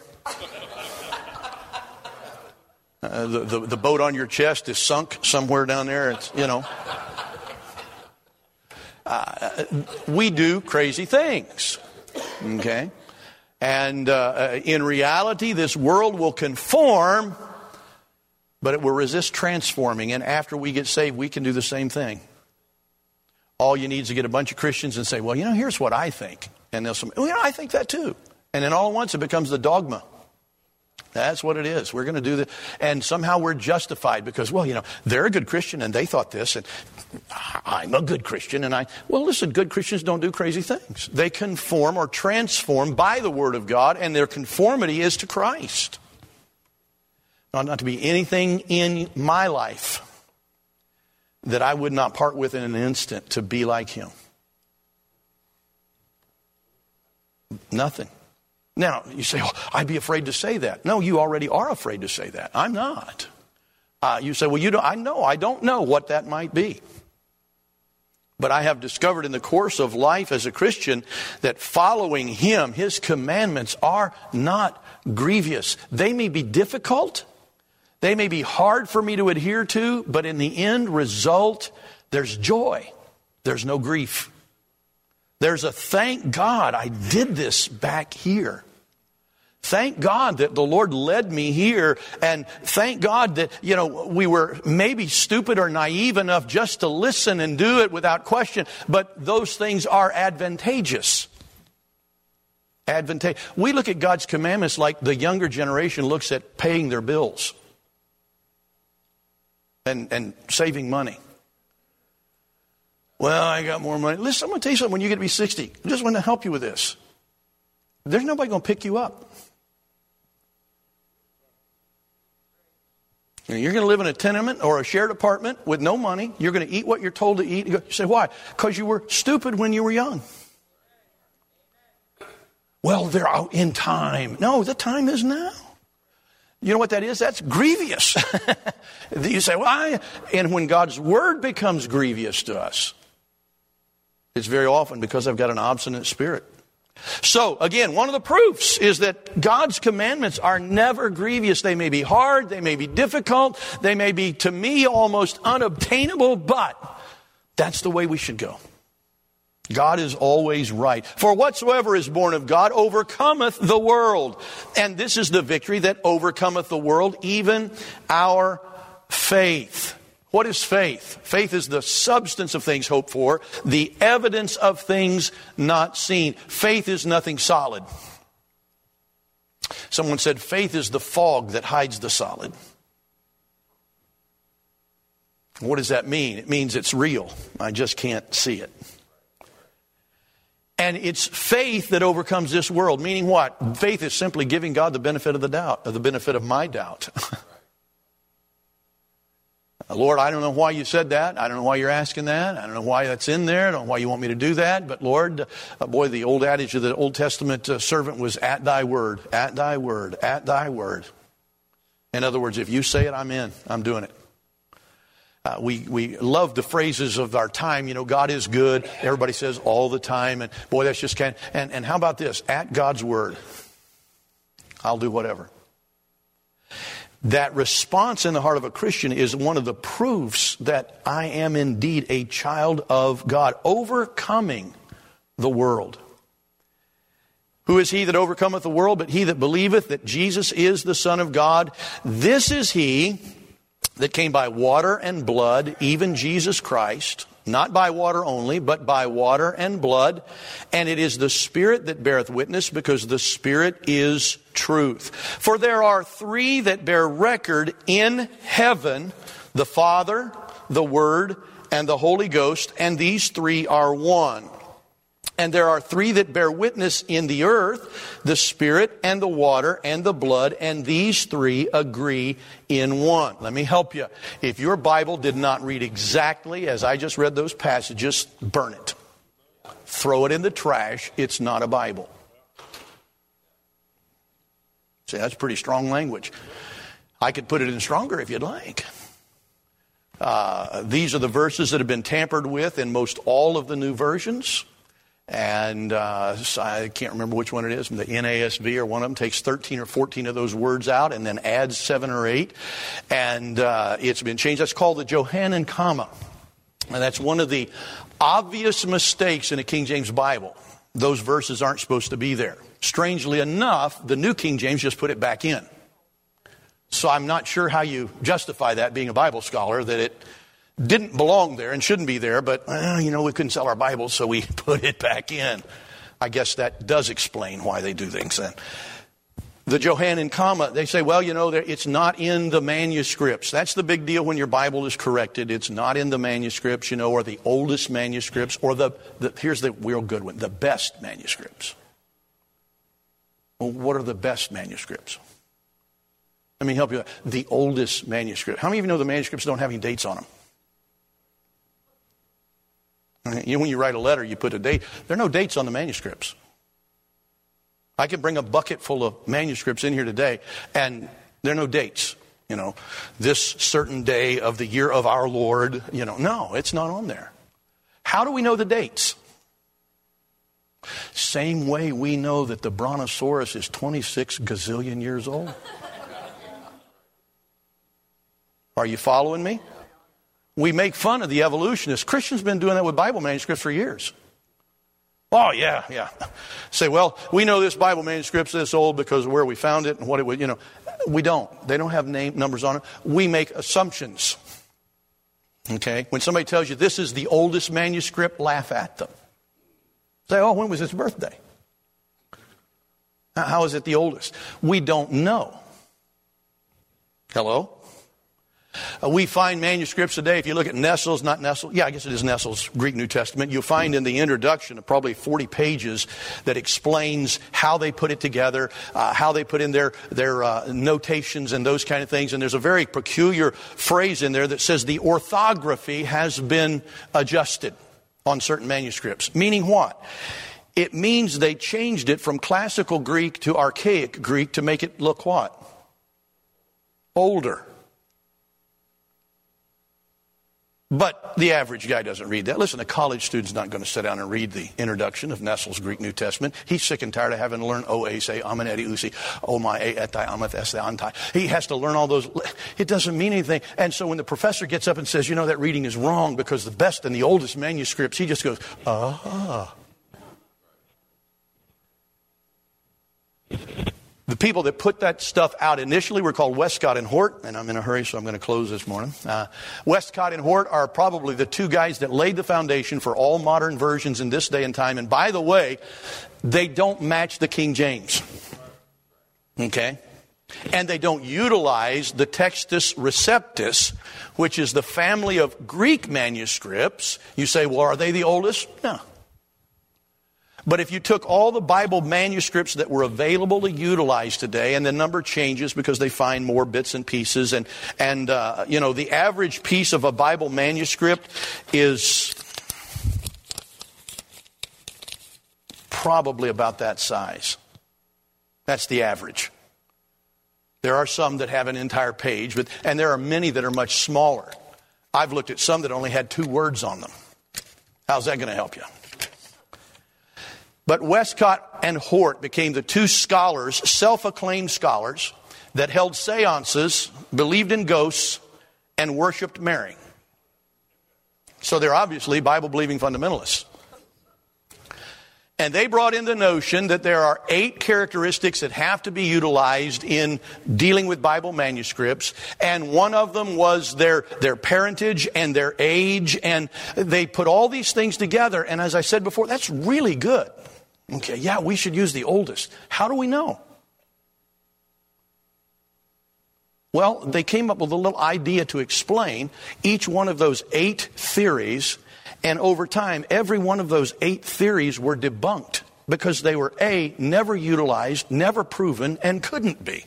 The boat on your chest is sunk somewhere down there. It's, we do crazy things. Okay. And in reality, this world will conform, but it will resist transforming. And after we get saved, we can do the same thing. All you need is to get a bunch of Christians and say, here's what I think. And they'll say, I think that too. And then all at once it becomes the dogma. That's what it is. We're going to do that. And somehow we're justified because, they're a good Christian and they thought this. And I'm a good Christian. And listen, good Christians don't do crazy things. They conform or transform by the Word of God, and their conformity is to Christ. Not to be anything in my life that I would not part with in an instant to be like Him. Nothing. Now, you say, I'd be afraid to say that. No, you already are afraid to say that. I'm not. You say, I don't know what that might be. But I have discovered in the course of life as a Christian that following Him, His commandments are not grievous. They may be difficult. They may be hard for me to adhere to, but in the end result, there's joy. There's no grief. There's a thank God I did this back here. Thank God that the Lord led me here, and thank God that, we were maybe stupid or naive enough just to listen and do it without question, but those things are advantageous. We look at God's commandments like the younger generation looks at paying their bills. and saving money. Well, I got more money. Listen, I'm going to tell you something. When you get to be 60, I just want to help you with this. There's nobody going to pick you up. You're going to live in a tenement or a shared apartment with no money. You're going to eat what you're told to eat. You say, why? Because you were stupid when you were young. Well, they're out in time. No, the time is now. You know what that is? That's grievous. You say, and when God's word becomes grievous to us, it's very often because I've got an obstinate spirit. So, again, one of the proofs is that God's commandments are never grievous. They may be hard, they may be difficult, they may be, to me, almost unobtainable, but that's the way we should go. God is always right. For whatsoever is born of God overcometh the world. And this is the victory that overcometh the world, even our faith. What is faith? Faith is the substance of things hoped for, the evidence of things not seen. Faith is nothing solid. Someone said faith is the fog that hides the solid. What does that mean? It means it's real. I just can't see it. And it's faith that overcomes this world. Meaning what? Faith is simply giving God the benefit of the doubt, or the benefit of my doubt. Lord, I don't know why you said that. I don't know why you're asking that. I don't know why that's in there. I don't know why you want me to do that. But Lord, the old adage of the Old Testament servant was at thy word, at thy word, at thy word. In other words, if you say it, I'm in. I'm doing it. We love the phrases of our time. You know, God is good. Everybody says all the time. And boy, that's just kind of, and how about this? At God's word, I'll do whatever. That response in the heart of a Christian is one of the proofs that I am indeed a child of God, overcoming the world. Who is he that overcometh the world but he that believeth that Jesus is the Son of God? This is he that came by water and blood, even Jesus Christ, not by water only, but by water and blood. And it is the Spirit that beareth witness, because the Spirit is truth. For there are three that bear record in heaven, the Father, the Word, and the Holy Ghost, and these three are one. And there are three that bear witness in the earth, the Spirit and the water and the blood, and these three agree in one. Let me help you. If your Bible did not read exactly as I just read those passages, burn it. Throw it in the trash. It's not a Bible. See, that's pretty strong language. I could put it in stronger if you'd like. These are the verses that have been tampered with in most all of the new versions. And I can't remember which one it is. The NASB or one of them takes 13 or 14 of those words out and then adds 7 or 8. And it's been changed. That's called the Johannine comma. And that's one of the obvious mistakes in a King James Bible. Those verses aren't supposed to be there. Strangely enough, the New King James just put it back in. So I'm not sure how you justify that, being a Bible scholar, that it didn't belong there and shouldn't be there, but, we couldn't sell our Bibles, so we put it back in. I guess that does explain why they do things then. The Johannine comma, they say, it's not in the manuscripts. That's the big deal when your Bible is corrected. It's not in the manuscripts, or the oldest manuscripts, or here's the real good one, the best manuscripts. Well, what are the best manuscripts? Let me help you. The oldest manuscript. How many of you know the manuscripts don't have any dates on them? When you write a letter, you put a date. There are no dates on the manuscripts. I could bring a bucket full of manuscripts in here today, and there are no dates. This certain day of the year of our Lord. No, it's not on there. How do we know the dates? Same way we know that the Brontosaurus is 26 gazillion years old. Are you following me? We make fun of the evolutionists. Christians have been doing that with Bible manuscripts for years. Oh, yeah. Say, we know this Bible manuscript's this old because of where we found it and what it was, We don't. They don't have numbers on it. We make assumptions. Okay? When somebody tells you this is the oldest manuscript, laugh at them. Say, when was its birthday? How is it the oldest? We don't know. Hello? We find manuscripts today, if you look at Nestle's, not Nestle, yeah, I guess it is Nestle's Greek New Testament, you'll find in the introduction probably 40 pages that explains how they put it together, how they put in their notations and those kind of things. And there's a very peculiar phrase in there that says the orthography has been adjusted on certain manuscripts. Meaning what? It means they changed it from classical Greek to archaic Greek to make it look what? Older. But the average guy doesn't read that. Listen, a college student's not going to sit down and read the introduction of Nestle's Greek New Testament. He's sick and tired of having to learn O-A-Se, Amaneti, Usi, O-my, A-etai, Amath, Este, Antai. He has to learn all those. It doesn't mean anything. And so when the professor gets up and says, you know, that reading is wrong because the best and the oldest manuscripts, he just goes, ah. The people that put that stuff out initially were called Westcott and Hort, and I'm in a hurry, so I'm going to close this morning. Westcott and Hort are probably the two guys that laid the foundation for all modern versions in this day and time. And by the way, they don't match the King James. Okay? And they don't utilize the Textus Receptus, which is the family of Greek manuscripts. You say, well, are they the oldest? No. But if you took all the Bible manuscripts that were available to utilize today, and the number changes because they find more bits and pieces, and the average piece of a Bible manuscript is probably about that size. That's the average. There are some that have an entire page, and there are many that are much smaller. I've looked at some that only had 2 words on them. How's that going to help you? But Westcott and Hort became the 2 scholars, self-acclaimed scholars, that held seances, believed in ghosts, and worshiped Mary. So they're obviously Bible-believing fundamentalists. And they brought in the notion that there are 8 characteristics that have to be utilized in dealing with Bible manuscripts. And one of them was their parentage and their age. And they put all these things together. And as I said before, that's really good. Okay, yeah, we should use the oldest. How do we know? Well, they came up with a little idea to explain each one of those 8 theories. And over time, every one of those 8 theories were debunked because they were A, never utilized, never proven, and couldn't be.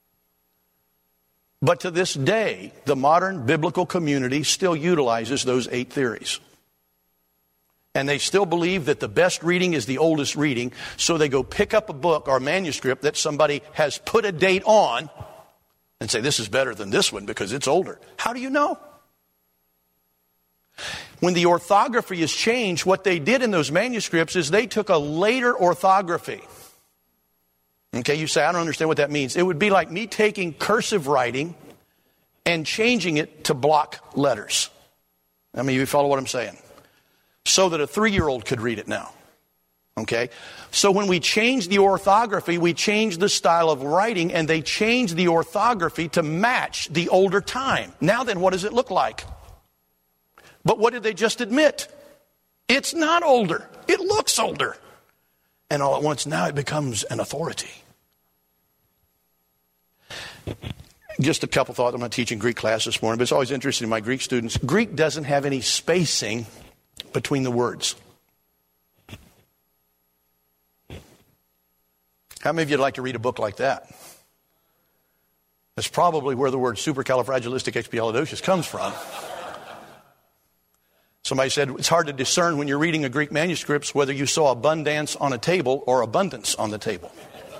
But to this day, the modern biblical community still utilizes those 8 theories. And they still believe that the best reading is the oldest reading, so they go pick up a book or a manuscript that somebody has put a date on and say, this is better than this one because it's older. How do you know? When the orthography is changed, what they did in those manuscripts is they took a later orthography. Okay, you say, I don't understand what that means. It would be like me taking cursive writing and changing it to block letters. I mean, you follow what I'm saying? So that a 3-year-old could read it now. Okay? So when we change the orthography, we change the style of writing, and they change the orthography to match the older time. Now then, what does it look like? But what did they just admit? It's not older. It looks older. And all at once, now it becomes an authority. Just a couple thoughts. I'm not teaching Greek class this morning, but it's always interesting to my Greek students. Greek doesn't have any spacing between the words. How many of you would like to read a book like that? That's probably where the word supercalifragilisticexpialidocious comes from. Somebody said it's hard to discern when you're reading a Greek manuscript whether you saw abundance on a table or abundance on the table.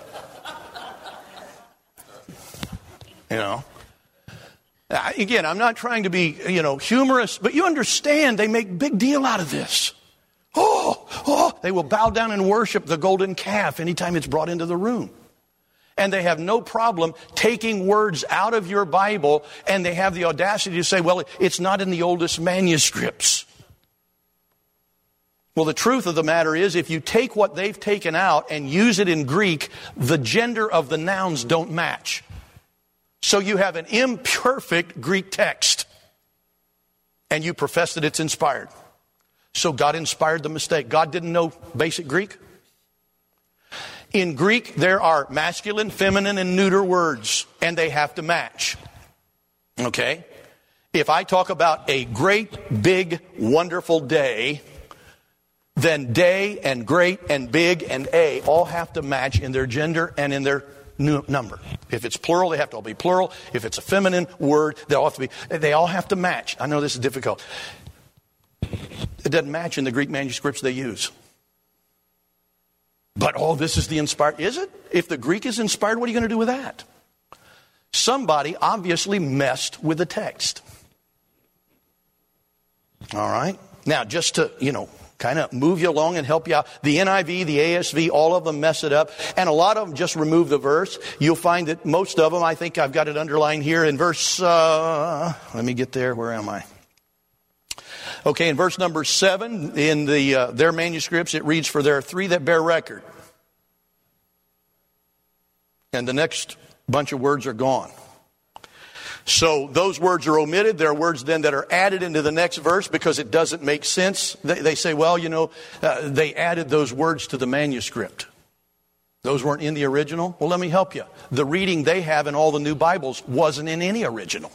You know. Again, I'm not trying to be, humorous, but you understand they make big deal out of this. They will bow down and worship the golden calf anytime it's brought into the room. And they have no problem taking words out of your Bible, and they have the audacity to say, well, it's not in the oldest manuscripts. Well, the truth of the matter is, if you take what they've taken out and use it in Greek, the gender of the nouns don't match. So you have an imperfect Greek text, and you profess that it's inspired. So God inspired the mistake. God didn't know basic Greek. In Greek, there are masculine, feminine, and neuter words, and they have to match. Okay? If I talk about a great, big, wonderful day, then day and great and big and a all have to match in their gender and in their number. If it's plural, they have to all be plural. If it's a feminine word, they all have to match. I know this is difficult. It doesn't match in the Greek manuscripts they use. But this is the inspired. Is it? If the Greek is inspired, what are you going to do with that? Somebody obviously messed with the text. All right. Now, just to, kind of move you along and help you out. The NIV, the ASV, all of them mess it up. And a lot of them just remove the verse. You'll find that most of them, I think I've got it underlined here in verse, let me get there. Where am I? Okay, in verse number 7, in their manuscripts, it reads, "For there are 3 that bear record." And the next bunch of words are gone. So those words are omitted. There are words then that are added into the next verse because it doesn't make sense. They say, well, they added those words to the manuscript. Those weren't in the original. Well, let me help you. The reading they have in all the new Bibles wasn't in any original.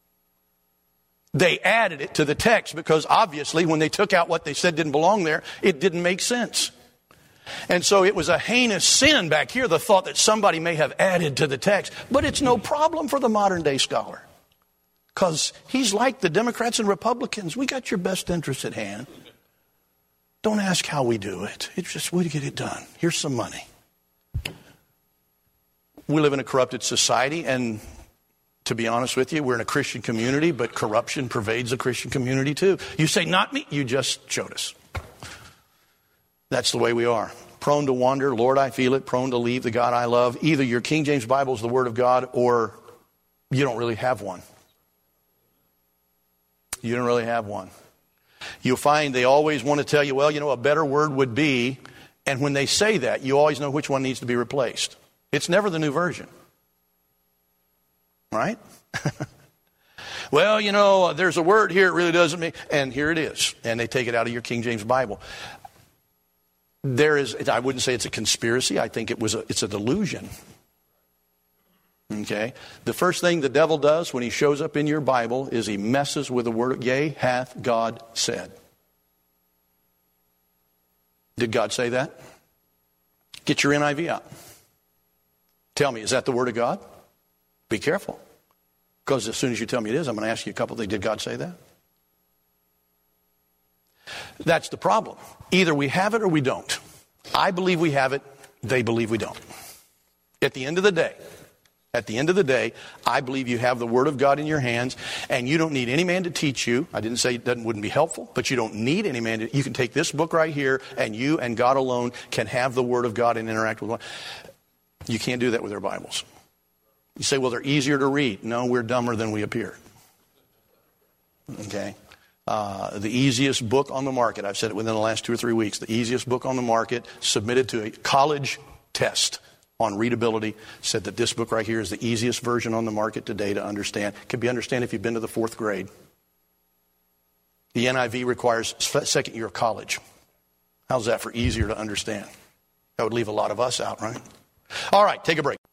They added it to the text because obviously when they took out what they said didn't belong there, it didn't make sense. And so it was a heinous sin back here, the thought that somebody may have added to the text. But it's no problem for the modern day scholar. Because he's like the Democrats and Republicans. We got your best interests at hand. Don't ask how we do it. It's just we get it done. Here's some money. We live in a corrupted society, and to be honest with you, we're in a Christian community, but corruption pervades the Christian community too. You say, not me. You just showed us. That's the way we are. Prone to wander. Lord, I feel it. Prone to leave the God I love. Either your King James Bible is the Word of God, or you don't really have one. You don't really have one. You'll find they always want to tell you, well, a better word would be, and when they say that, you always know which one needs to be replaced. It's never the New Version. Right? Well, there's a word here, it really doesn't mean, and here it is. And they take it out of your King James Bible. I wouldn't say it's a conspiracy. I think it's a delusion. Okay? The first thing the devil does when he shows up in your Bible is he messes with the word, yea, hath God said. Did God say that? Get your NIV out. Tell me, is that the word of God? Be careful. Because as soon as you tell me it is, I'm going to ask you a couple of things. Did God say that? That's the problem. Either we have it or we don't. I believe we have it. They believe we don't. At the end of the day, I believe you have the Word of God in your hands, and you don't need any man to teach you. I didn't say it wouldn't be helpful, but you don't need any man to. You can take this book right here, and you and God alone can have the Word of God and interact with one. You can't do that with our Bibles. You say, well, they're easier to read. No, we're dumber than we appear. Okay? The easiest book on the market, I've said it within the last 2 or 3 weeks, the easiest book on the market submitted to a college test on readability said that this book right here is the easiest version on the market today to understand. It can be understood if you've been to the 4th grade. The NIV requires second year of college. How's that for easier to understand? That would leave a lot of us out, right? All right, take a break.